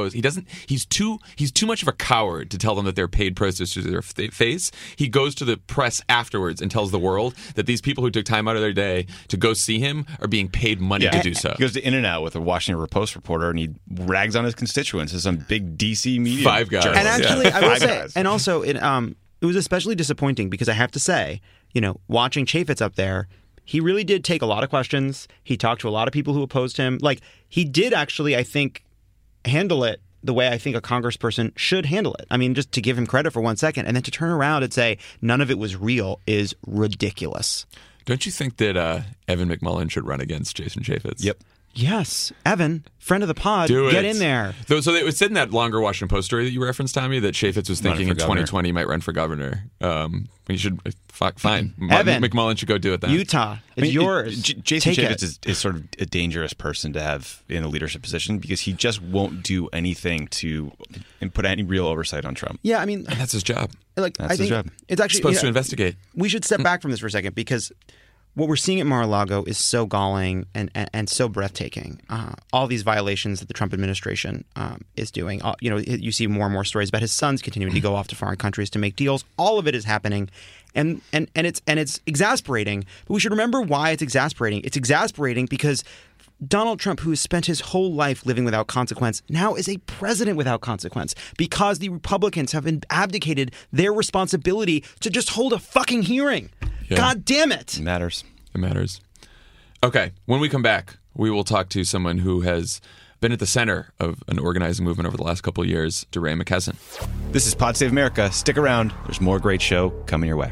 he's too much of a coward to tell them that they're paid protesters to their face. He goes to the press afterwards and tells the world that these people who took time out of their day to go see him are being paid money to do so. He goes to In-N-Out with a Washington Post reporter, and he rags on his constituents as some big DC media. Five Guys. And actually, I will Five say, Guys. and also, it was especially disappointing because I have to say, watching Chaffetz up there, he really did take a lot of questions. He talked to a lot of people who opposed him. Like, he did actually, I think, handle it the way I think a congressperson should handle it. I mean, just to give him credit for 1 second, and then to turn around and say none of it was real is ridiculous. Don't you think that Evan McMullin should run against Jason Chaffetz? Yep. Yes, Evan, friend of the pod, Do it. get in there. So it was said in that longer Washington Post story that you referenced, Tommy, that Chaffetz was thinking for in governor. 2020 he might run for governor. He should fine. Evan. McMullin should go do it then. Utah, it's yours. Jason Take Chaffetz is sort of a dangerous person to have in a leadership position because he just won't do anything to put any real oversight on Trump. Yeah, I mean, And that's his job. like That's I his think job. it's actually Supposed to investigate. We should step back from this for a second because what we're seeing at Mar-a-Lago is so galling and so breathtaking. All these violations that the Trump administration is doing. You see more and more stories about his sons continuing to go off to foreign countries to make deals. All of it is happening, and it's exasperating. But we should remember why it's exasperating. It's exasperating because Donald Trump, who has spent his whole life living without consequence, now is a president without consequence because the Republicans have abdicated their responsibility to just hold a fucking hearing. Yeah. God damn it. It matters. It matters. Okay, when we come back, we will talk to someone who has been at the center of an organizing movement over the last couple of years, DeRay McKesson. This is Pod Save America. Stick around. There's more great show coming your way.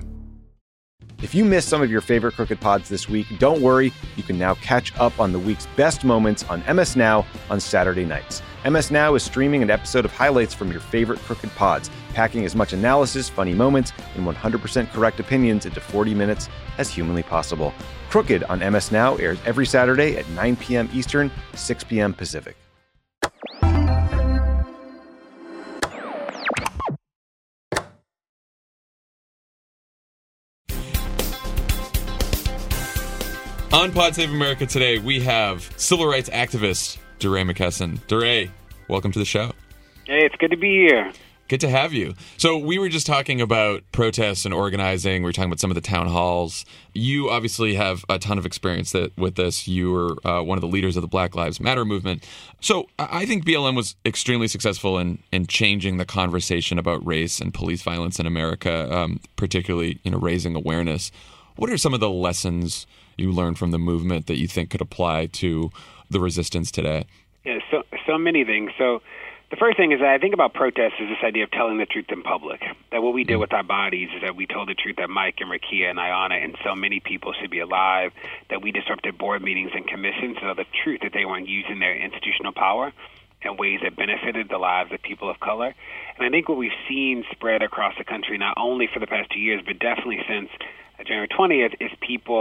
If you missed some of your favorite Crooked Pods this week, don't worry. You can now catch up on the week's best moments on MS Now on Saturday nights. MS Now is streaming an episode of highlights from your favorite Crooked Pods, packing as much analysis, funny moments, and 100% correct opinions into 40 minutes as humanly possible. Crooked on MS Now airs every Saturday at 9 p.m. Eastern, 6 p.m. Pacific. On Pod Save America today, we have civil rights activist DeRay McKesson. DeRay, welcome to the show. Hey, it's good to be here. Good to have you. So we were just talking about protests and organizing. We were talking about some of the town halls. You obviously have a ton of experience with this. You were one of the leaders of the Black Lives Matter movement. So I think BLM was extremely successful in changing the conversation about race and police violence in America, particularly raising awareness. What are some of the lessons you learned from the movement that you think could apply to the resistance today? Yeah, so many things. So the first thing is that I think about protests is this idea of telling the truth in public. That what we did with our bodies is that we told the truth that Mike and Rakia and Ayanna and so many people should be alive, that we disrupted board meetings and commissions, so the truth that they weren't using their institutional power in ways that benefited the lives of people of color. And I think what we've seen spread across the country, not only for the past 2 years, but definitely since January 20th, is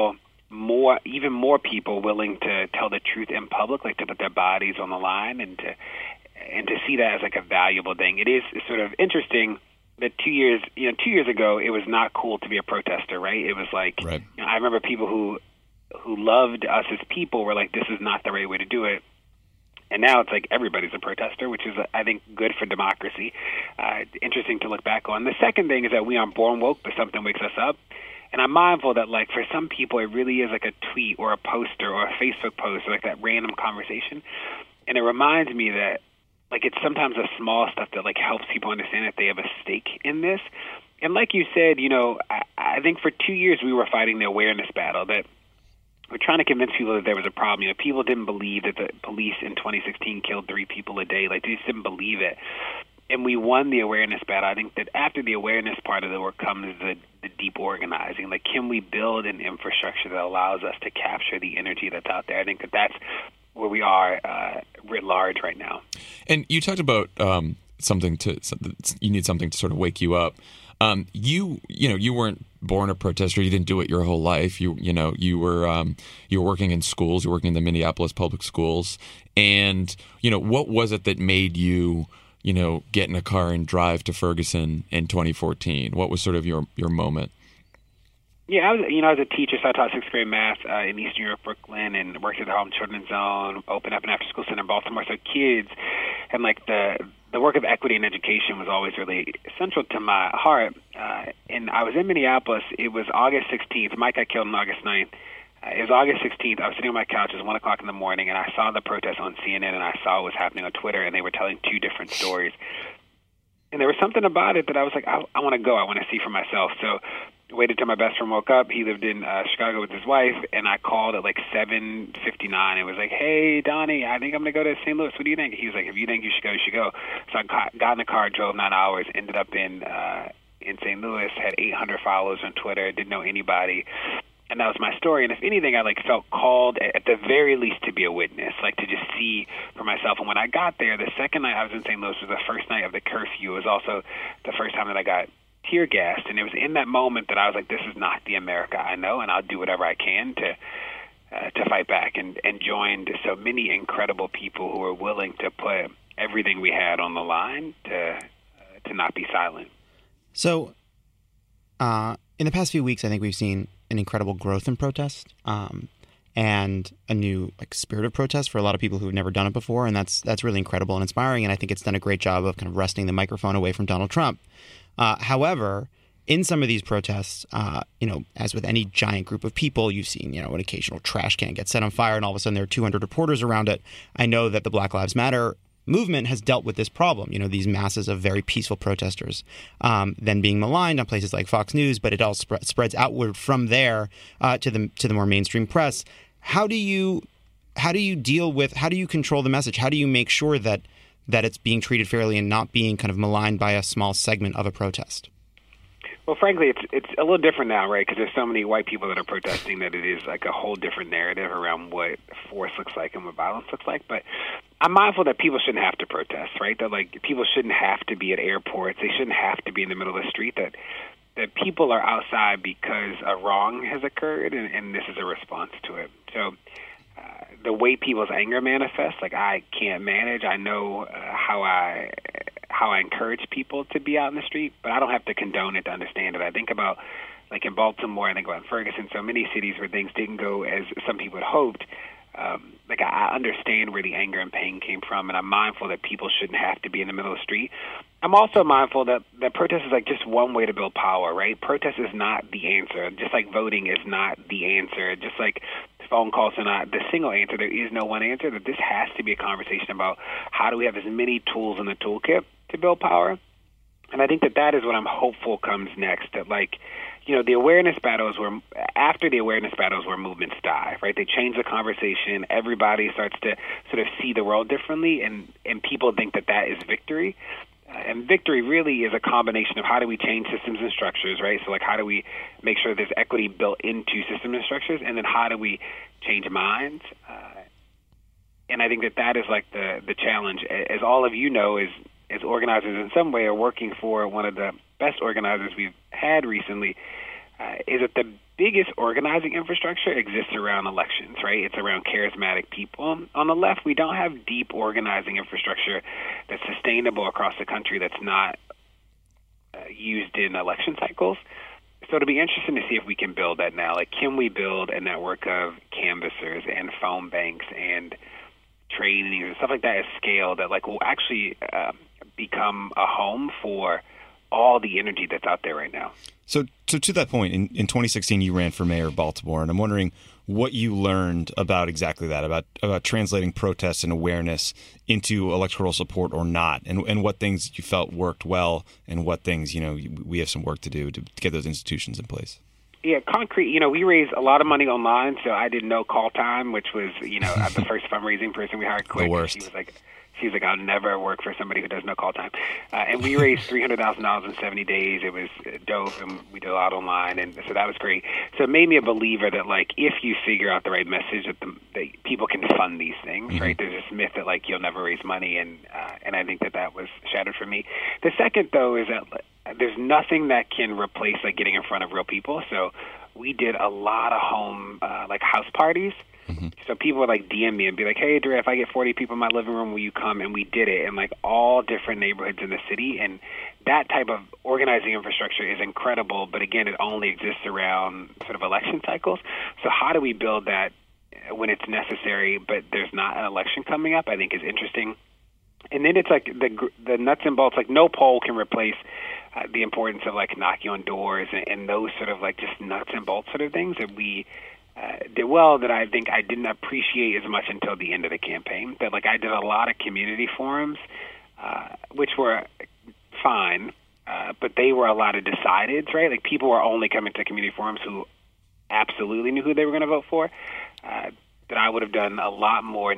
even more people willing to tell the truth in public, like to put their bodies on the line and to see that as like a valuable thing. It is sort of interesting that 2 years ago, it was not cool to be a protester, right? It was like, Right. I remember people who loved us as people were like, this is not the right way to do it. And now it's like everybody's a protester, which is, I think, good for democracy. Interesting to look back on. The second thing is that we aren't born woke, but something wakes us up. And I'm mindful that, like, for some people, it really is like a tweet or a poster or a Facebook post or like that random conversation. And it reminds me that, like, it's sometimes the small stuff that, like, helps people understand that they have a stake in this. And like you said, I think for 2 years we were fighting the awareness battle, that we're trying to convince people that there was a problem. People didn't believe that the police in 2016 killed 3 people a day. Like, they just didn't believe it. And we won the awareness battle. I think that after the awareness part of the work comes the deep organizing. Like, can we build an infrastructure that allows us to capture the energy that's out there? I think that that's where we are writ large right now. And you talked about you need something to sort of wake you up. You weren't born a protester. You didn't do it your whole life. You were working in schools. You were working in the Minneapolis public schools. And, what was it that made you, get in a car and drive to Ferguson in 2014? What was sort of your moment? Yeah, I was a teacher, so I taught sixth grade math in East New York, Brooklyn, and worked at the Harlem Children's Zone, opened up an after-school center in Baltimore. So kids and the work of equity in education was always really central to my heart. And I was in Minneapolis. It was August 16th. Mike got killed on August 9th. It was August 16th. I was sitting on my couch. It was 1 o'clock in the morning, and I saw the protest on CNN, and I saw what was happening on Twitter, and they were telling two different stories. And there was something about it that I was like, I want to go. I want to see for myself. So I waited till my best friend woke up. He lived in Chicago with his wife, and I called at 7:59 and was like, hey, Donnie, I think I'm going to go to St. Louis. What do you think? He was like, if you think you should go, you should go. So I got in the car, drove 9 hours, ended up in St. Louis, had 800 followers on Twitter, didn't know anybody. And that was my story. And if anything, I felt called at the very least to be a witness, to just see for myself. And when I got there, the second night I was in St. Louis was the first night of the curfew. It was also the first time that I got tear gassed. And it was in that moment that I was like, this is not the America I know, and I'll do whatever I can to fight back. And joined so many incredible people who were willing to put everything we had on the line to not be silent. So in the past few weeks, I think we've seen an incredible growth in protest and a new spirit of protest for a lot of people who have never done it before. And that's really incredible and inspiring. And I think it's done a great job of kind of wresting the microphone away from Donald Trump. However, in some of these protests, as with any giant group of people, you've seen, an occasional trash can get set on fire and all of a sudden there are 200 reporters around it. I know that the Black Lives Matter movement has dealt with this problem, these masses of very peaceful protesters then being maligned on places like Fox News, but it all spreads outward from there to the more mainstream press. How do you control the message? How do you make sure that it's being treated fairly and not being kind of maligned by a small segment of a protest? Well, frankly, it's a little different now, right? Because there's so many white people that are protesting that it is a whole different narrative around what force looks like and what violence looks like. But I'm mindful that people shouldn't have to protest, right? That people shouldn't have to be at airports. They shouldn't have to be in the middle of the street. That people are outside because a wrong has occurred, and this is a response to it. So the way people's anger manifests, I can't manage. I know how I encourage people to be out in the street, but I don't have to condone it to understand it. I think about, in Baltimore, I think about Ferguson, so many cities where things didn't go as some people had hoped. I understand where the anger and pain came from, and I'm mindful that people shouldn't have to be in the middle of the street. I'm also mindful that protest is just one way to build power, right? Protest is not the answer, just like voting is not the answer, just like phone calls are not the single answer. There is no one answer. That this has to be a conversation about how do we have as many tools in the toolkit to build power. And I think that is what I'm hopeful comes next, that the awareness battles after the awareness battles where movements die, right? They change the conversation. Everybody starts to sort of see the world differently, and people think that is victory. And victory really is a combination of how do we change systems and structures, right? So how do we make sure there's equity built into systems and structures, and then how do we change minds? And I think that is the challenge. As all of you know, as organizers in some way are working for one of the best organizers we've had recently, is that the biggest organizing infrastructure exists around elections, right? It's around charismatic people. On the left, we don't have deep organizing infrastructure that's sustainable across the country that's not used in election cycles. So it'll be interesting to see if we can build that now. Can we build a network of canvassers and phone banks and training and stuff like that at scale that will actually become a home for all the energy that's out there right now? So to that point, in 2016, you ran for mayor of Baltimore, and I'm wondering what you learned about exactly that, about translating protests and awareness into electoral support or not, and what things you felt worked well, and what things, we have some work to do to get those institutions in place. Yeah, concrete. We raised a lot of money online, so I didn't know Call Time, which was, the first fundraising person we hired. Quick. The worst. She was She was like, I'll never work for somebody who does no call time. And we raised $300,000 in 70 days. It was dope, and we did a lot online, and so that was great. So it made me a believer that, like, if you figure out the right message, that people can fund these things, right? There's this myth that, like, you'll never raise money, and I think that was shattered for me. The second, though, is that there's nothing that can replace, like, getting in front of real people. So we did a lot of home, like, house parties. So people would like DM me and be like, hey, Dre, if I get 40 people in my living room, will you come? And we did it in like all different neighborhoods in the city. And that type of organizing infrastructure is incredible. But again, it only exists around sort of election cycles. So how do we build that when it's necessary, but there's not an election coming up, I think is interesting. And then it's like the nuts and bolts, like no poll can replace the importance of like knocking on doors and those sort of like just nuts and bolts sort of things that we did well, that I think I didn't appreciate as much until the end of the campaign. That like I did a lot of community forums, which were fine, but they were a lot of decideds, right? Like people were only coming to community forums who absolutely knew who they were going to vote for. That I would have done a lot more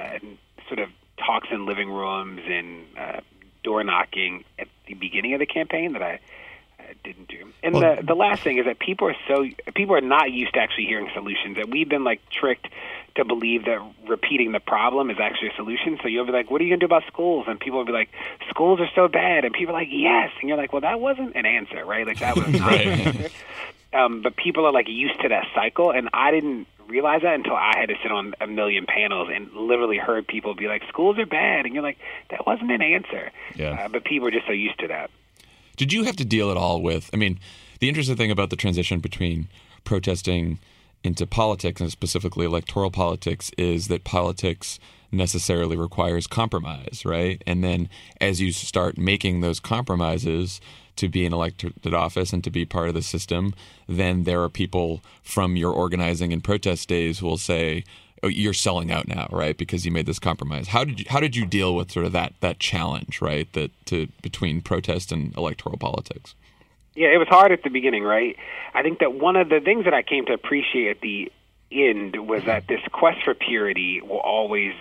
sort of talks in living rooms and door knocking at the beginning of the campaign that I didn't do. And the last thing is that people are not used to actually hearing solutions. That we've been like tricked to believe that repeating the problem is actually a solution. So you'll be like, what are you going to do about schools? And people will be like, schools are so bad. And people are like, yes. And you're like, well, that wasn't an answer, right? Like that was not an answer. But people are like used to that cycle. And I didn't realize that until I had to sit on a million panels and literally heard people be like, schools are bad. And you're like, that wasn't an answer. Yeah. But people are just so used to that. Did you have to deal at all with, I mean, the interesting thing about the transition between protesting into politics and specifically electoral politics is that politics necessarily requires compromise, right? And then as you start making those compromises to be in elected office and to be part of the system, then there are people from your organizing and protest days who will say, oh, you're selling out now, right? Because you made this compromise. How did you deal with sort of that challenge, right? Between protest and electoral politics? Yeah, it was hard at the beginning, right? I think that one of the things that I came to appreciate at the end was that this quest for purity will always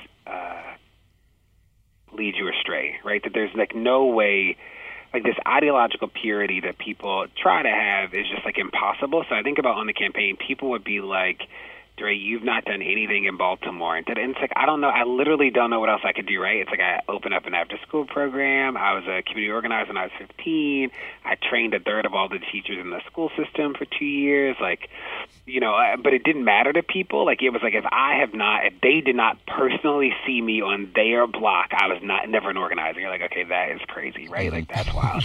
lead you astray, right? That there's like no way, like this ideological purity that people try to have is just like impossible. So I think about on the campaign, people would be like, Dre, you've not done anything in Baltimore. And it's like, I don't know. I literally don't know what else I could do, right? It's like I opened up an after-school program. I was a community organizer when I was 15. I trained a third of all the teachers in the school system for 2 years. Like, you know, but it didn't matter to people. Like, it was like if they did not personally see me on their block, I was never an organizer. You're like, okay, that is crazy, right? Like, that's wild.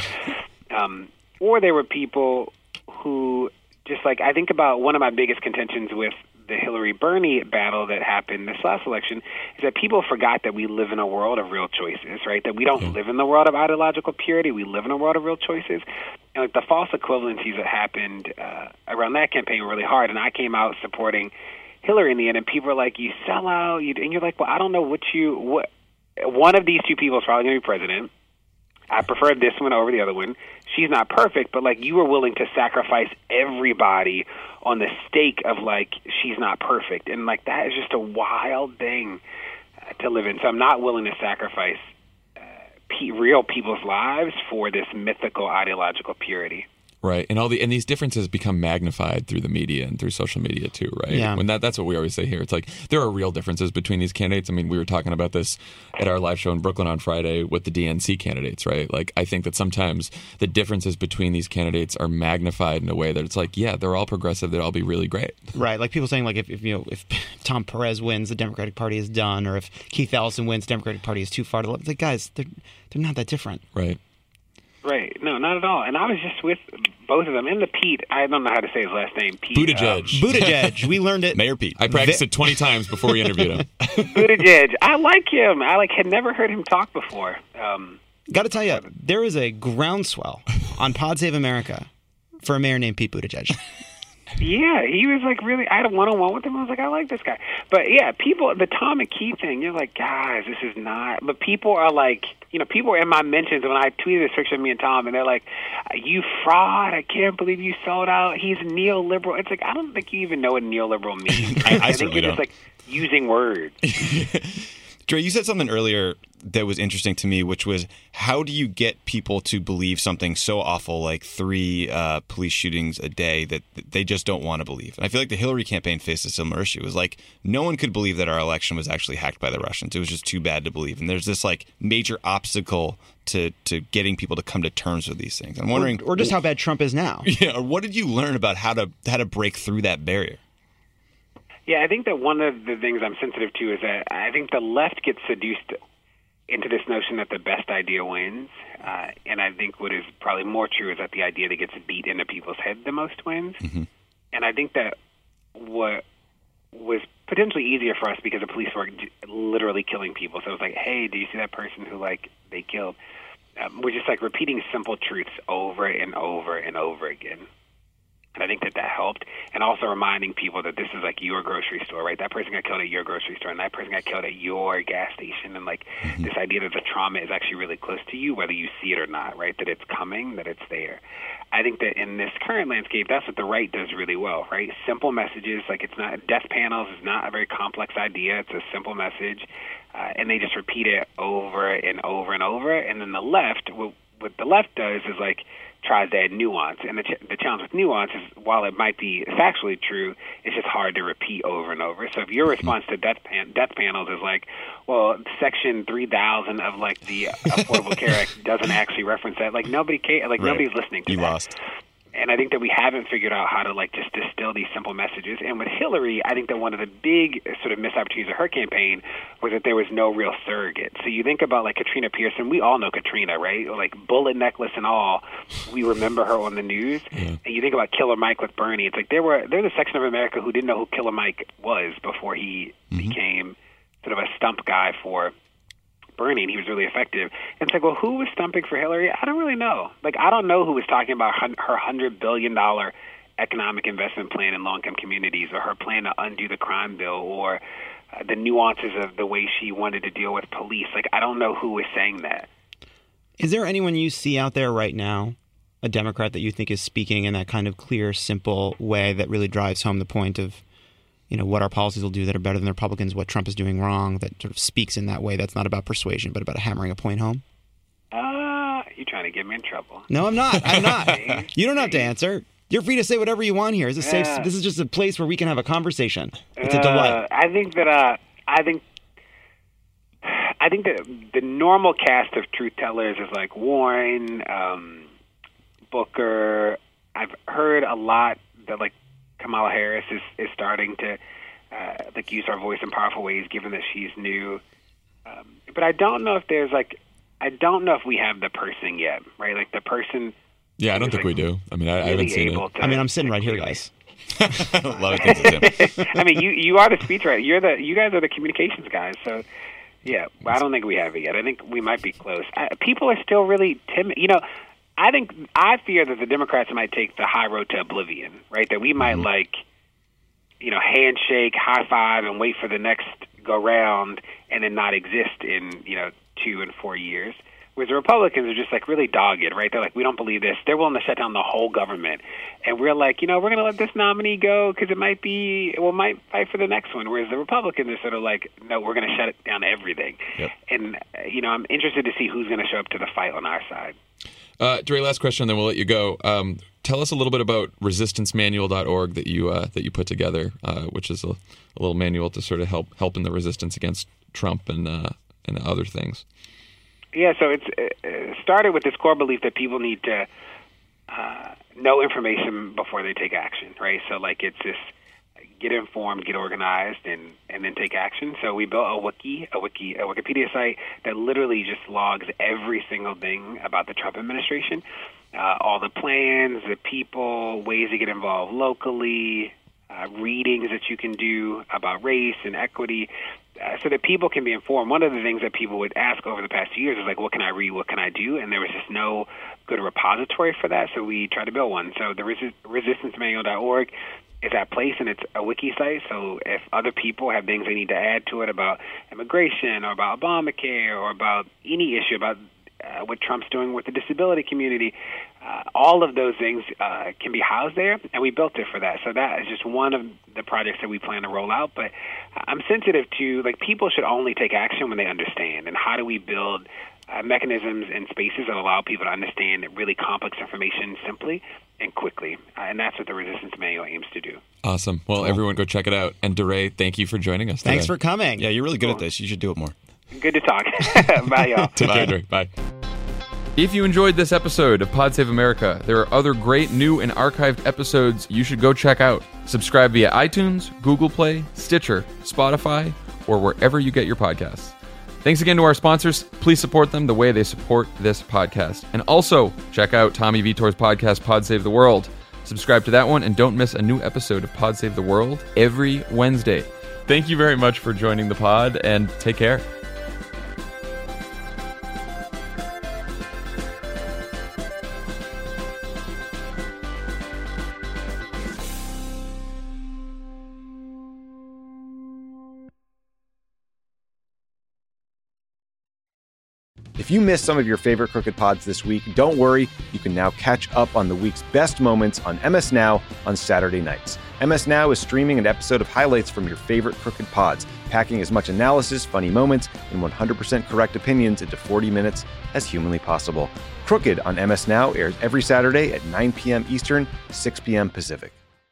Or there were people who just like, I think about one of my biggest contentions with the Hillary-Bernie battle that happened this last election is that people forgot that we live in a world of real choices, right? That we don't live in the world of ideological purity. We live in a world of real choices. And like the false equivalencies that happened around that campaign were really hard. And I came out supporting Hillary in the end, and people were like, you sell out. And you're like, well, I don't know what one of these two people is probably going to be president. I prefer this one over the other one. She's not perfect, but like you were willing to sacrifice everybody on the stake of like she's not perfect, and like that is just a wild thing to live in. So I'm not willing to sacrifice real people's lives for this mythical ideological purity. Right, and these differences become magnified through the media and through social media too, right? Yeah. When that's what we always say here. It's like there are real differences between these candidates. I mean, we were talking about this at our live show in Brooklyn on Friday with the DNC candidates, right? Like, I think that sometimes the differences between these candidates are magnified in a way that it's like, yeah, they're all progressive. They'd all be really great. Right, like people saying like if Tom Perez wins, the Democratic Party is done, or if Keith Ellison wins, the Democratic Party is too far to left. It's like, guys, they're not that different. Right. Right. No, not at all. And I was just with both of them. And the Pete, I don't know how to say his last name. Pete. Buttigieg. We learned it. Mayor Pete. I practiced it 20 times before we interviewed him. Buttigieg. I like him. I had never heard him talk before. Got to tell you, there is a groundswell on Pod Save America for a mayor named Pete Buttigieg. Yeah, he was like really, I had a one-on-one with him. I was like, I like this guy. But yeah, people, the Tom McKee thing, you're like, guys, this is not, but people are like, people are in my mentions when I tweeted this picture of me and Tom, and they're like, you fraud, I can't believe you sold out, he's neoliberal. It's like, I don't think you even know what neoliberal means. I certainly think you're just like using words. Dre, you said something earlier that was interesting to me, which was how do you get people to believe something so awful like 3 police shootings a day that they just don't want to believe? And I feel like the Hillary campaign faced a similar issue. It was like no one could believe that our election was actually hacked by the Russians. It was just too bad to believe. And there's this like major obstacle to getting people to come to terms with these things. I'm wondering, or just how bad Trump is now. Yeah, or what did you learn about how to break through that barrier? Yeah, I think that one of the things I'm sensitive to is that I think the left gets seduced into this notion that the best idea wins. And I think what is probably more true is that the idea that gets beat into people's head the most wins. Mm-hmm. And I think that what was potentially easier for us because the police were literally killing people. So it was like, hey, do you see that person who, like, they killed? We're just, like, repeating simple truths over and over and over again. And I think that helped. And also reminding people that this is like your grocery store, right? That person got killed at your grocery store, and that person got killed at your gas station. And like this idea that the trauma is actually really close to you, whether you see it or not, right? That it's coming, that it's there. I think that in this current landscape, that's what the right does really well, right? Simple messages, like it's not, death panels is not a very complex idea. It's a simple message. And they just repeat it over and over and over. And then the left, what the left does is like, tries to add nuance, and the challenge with nuance is while it might be factually true, it's just hard to repeat over and over. So if your response to death panels is like, well, Section 3000 of like the Affordable Care Act doesn't actually reference that, like nobody cares, like nobody's listening to you that. Lost. And I think that we haven't figured out how to like just distill these simple messages. And with Hillary, I think that one of the big sort of missed opportunities of her campaign was that there was no real surrogate. So you think about like Katrina Pearson. We all know Katrina, right? Like bullet necklace and all. We remember her on the news. Yeah. And you think about Killer Mike with Bernie. It's like there's a section of America who didn't know who Killer Mike was before he became sort of a stump guy for Bernie, and he was really effective. And it's like, well, who was stumping for Hillary? I don't really know. Like, I don't know who was talking about her $100 billion economic investment plan in low-income communities, or her plan to undo the crime bill, or the nuances of the way she wanted to deal with police. Like, I don't know who was saying that. Is there anyone you see out there right now, a Democrat that you think is speaking in that kind of clear, simple way that really drives home the point of, you know, what our policies will do that are better than the Republicans, what Trump is doing wrong, that sort of speaks in that way that's not about persuasion, but about hammering a point home? You're trying to get me in trouble. No, I'm not. I'm not. You don't have to answer. You're free to say whatever you want here. This is just a place where we can have a conversation. It's a delight. I think that the normal cast of truth tellers is like Warren, Booker. I've heard a lot that like Kamala Harris is starting to like use our voice in powerful ways, given that she's new. But I don't know if we have the person yet, right? Like the person. Yeah, I don't think we do. I mean, I haven't seen it. I mean, I'm sitting right here, guys. A lot of things to do. I mean, you are the speechwriter. You guys are the communications guys. So, yeah, I don't think we have it yet. I think we might be close. People are still really timid. You know, I fear that the Democrats might take the high road to oblivion, right? That we might handshake, high five, and wait for the next go round, and then not exist in 2 and 4 years. Whereas the Republicans are just like really dogged, right? They're like, we don't believe this. They're willing to shut down the whole government, and we're like, we're going to let this nominee go because it might fight for the next one. Whereas the Republicans are sort of like, no, we're going to shut it down everything. Yep. And I'm interested to see who's going to show up to the fight on our side. Dre, last question, then we'll let you go. Tell us a little bit about resistancemanual.org that you put together, which is a little manual to sort of help in the resistance against Trump and other things. Yeah, so it started with this core belief that people need to know information before they take action, right? So like it's this get informed, get organized, and then take action. So we built a Wikipedia site that literally just logs every single thing about the Trump administration, all the plans, the people, ways to get involved locally, readings that you can do about race and equity, so that people can be informed. One of the things that people would ask over the past 2 years is like, what can I read, what can I do? And there was just no good repository for that, so we tried to build one. So the resistancemanual.org is that place, and it's a wiki site. So if other people have things they need to add to it about immigration or about Obamacare or about any issue about what Trump's doing with the disability community. All of those things can be housed there, and we built it for that. So that is just one of the projects that we plan to roll out. But I'm sensitive to, like, people should only take action when they understand. And how do we build mechanisms and spaces that allow people to understand really complex information simply and quickly? And that's what the Resistance Manual aims to do. Awesome. Well, everyone go check it out. And DeRay, thank you for joining us today. Thanks for coming. Yeah, you're really good at this. You should do it more. Good to talk. Bye, y'all. Take care, DeRay. Bye. If you enjoyed this episode of Pod Save America, there are other great new and archived episodes you should go check out. Subscribe via iTunes, Google Play, Stitcher, Spotify, or wherever you get your podcasts. Thanks again to our sponsors. Please support them the way they support this podcast. And also, check out Tommy Vitor's podcast, Pod Save the World. Subscribe to that one and don't miss a new episode of Pod Save the World every Wednesday. Thank you very much for joining the pod, and take care. If you missed some of your favorite Crooked Pods this week, don't worry. You can now catch up on the week's best moments on MS Now on Saturday nights. MS Now is streaming an episode of highlights from your favorite Crooked Pods, packing as much analysis, funny moments, and 100% correct opinions into 40 minutes as humanly possible. Crooked on MS Now airs every Saturday at 9 p.m. Eastern, 6 p.m. Pacific.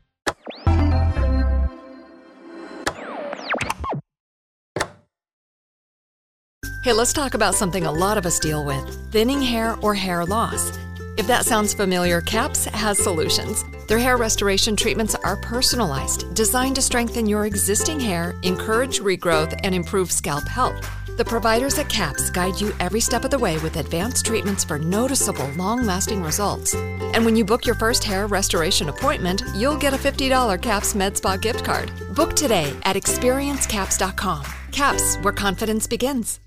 Hey, let's talk about something a lot of us deal with: thinning hair or hair loss. If that sounds familiar, CAPS has solutions. Their hair restoration treatments are personalized, designed to strengthen your existing hair, encourage regrowth, and improve scalp health. The providers at CAPS guide you every step of the way with advanced treatments for noticeable, long-lasting results. And when you book your first hair restoration appointment, you'll get a $50 CAPS MedSpa gift card. Book today at experiencecaps.com. CAPS, where confidence begins.